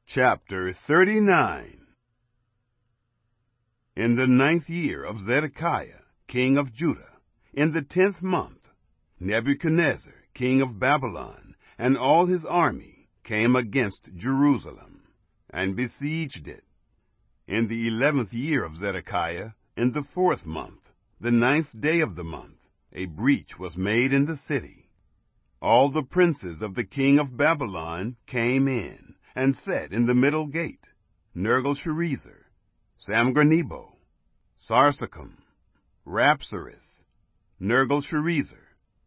Chapter 39. In the 9th year of Zedekiah, king of Judah, in the 10th month, Nebuchadnezzar, king of Babylon, and all his army came against Jerusalem, and besieged it. In the 11th year of Zedekiah, in the 4th month, the 9th day of the month, a breach was made in the city. All the princes of the king of Babylon came in, and sat in the middle gate, Nergal-Sharezer, Samgar-Nebo, Sarsechim, Rapsaris, Nergal-Sharezer,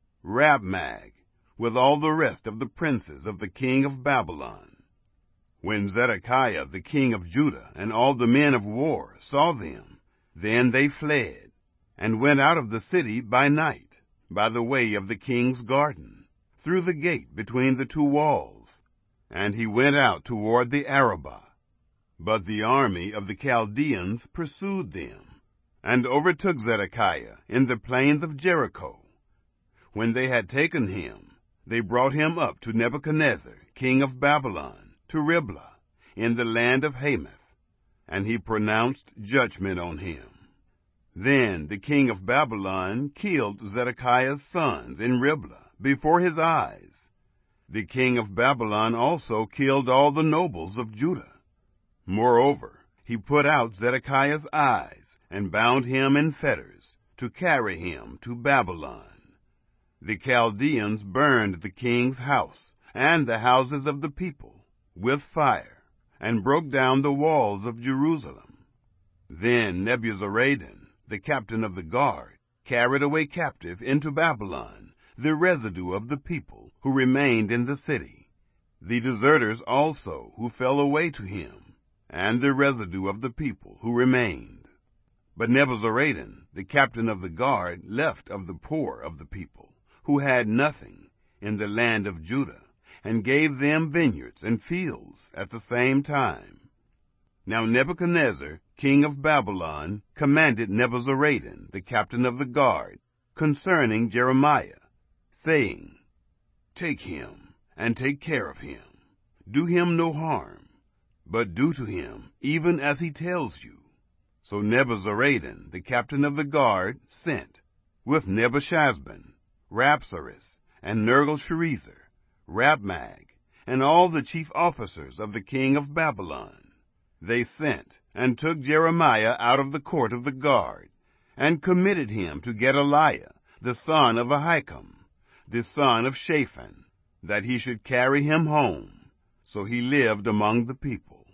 Rabmag, with all the rest of the princes of the king of Babylon. When Zedekiah the king of Judah and all the men of war saw them, then they fled, and went out of the city by night, by the way of the king's garden, through the gate between the two walls, and he went out toward the Arabah. But the army of the Chaldeans pursued them, and overtook Zedekiah in the plains of Jericho. When they had taken him, they brought him up to Nebuchadnezzar, king of Babylon, to Riblah, in the land of Hamath, and he pronounced judgment on him. Then the king of Babylon killed Zedekiah's sons in Riblah before his eyes. The king of Babylon also killed all the nobles of Judah. Moreover, he put out Zedekiah's eyes, and bound him in fetters, to carry him to Babylon. The Chaldeans burned the king's house, and the houses of the people, with fire, and broke down the walls of Jerusalem. Then Nebuzaradan, the captain of the guard, carried away captive into Babylon the residue of the people who remained in the city, the deserters also who fell away to him, and the residue of the people who remained. But Nebuzaradan, the captain of the guard, left of the poor of the people, who had nothing, in the land of Judah, and gave them vineyards and fields at the same time. Now Nebuchadnezzar, king of Babylon, commanded Nebuzaradan, the captain of the guard, concerning Jeremiah, saying, Take him, and take care of him. Do him no harm, but do to him even as he tells you. So Nebuzaradan, the captain of the guard, sent, with Nebuchadnezzar, Rapsaris, and Nergal-Sharezer, Rabmag, and all the chief officers of the king of Babylon. They sent, and took Jeremiah out of the court of the guard, and committed him to Gedaliah, the son of Ahikam, the son of Shaphan, that he should carry him home. So he lived among the people.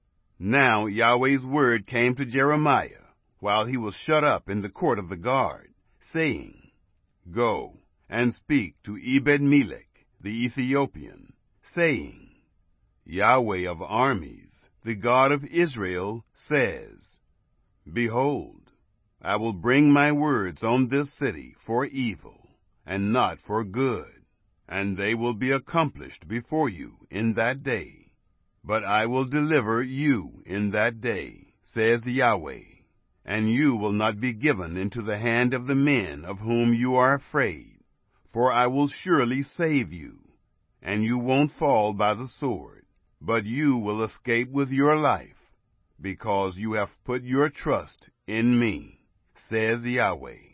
Now Yahweh's word came to Jeremiah, while he was shut up in the court of the guard, saying, Go and speak to Ebed-Melech the Ethiopian, saying, Yahweh of armies, the God of Israel, says, Behold, I will bring my words on this city for evil, and not for good, and they will be accomplished before you in that day. But I will deliver you in that day, says Yahweh, and you will not be given into the hand of the men of whom you are afraid, for I will surely save you, and you won't fall by the sword, but you will escape with your life, because you have put your trust in me, says Yahweh.